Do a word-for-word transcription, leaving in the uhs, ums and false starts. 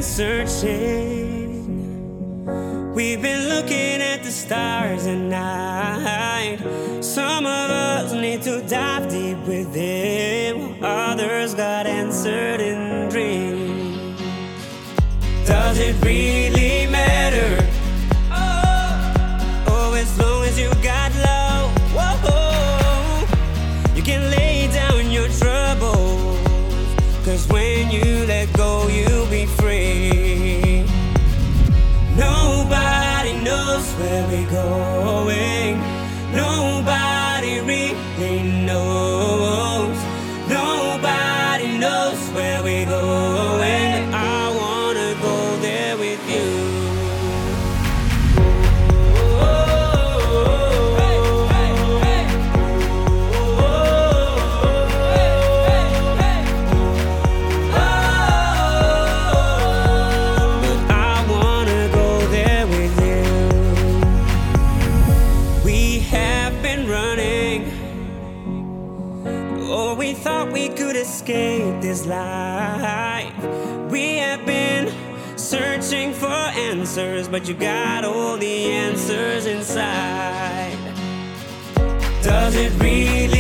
searching. We've been looking at the stars at night. Some of us need to dive deep within, while others got answered in dreams. Does it really matter? Oh, oh, as long as you got love, whoa, you can lay down your troubles. 'Cause when you let go, you'll be free. Nobody knows where we're going. Nobody really knows. Nobody knows where we're going. I wanna go there with you. Oh, we thought we could escape this life. We have been searching for answers, but you got all the answers inside. Does it really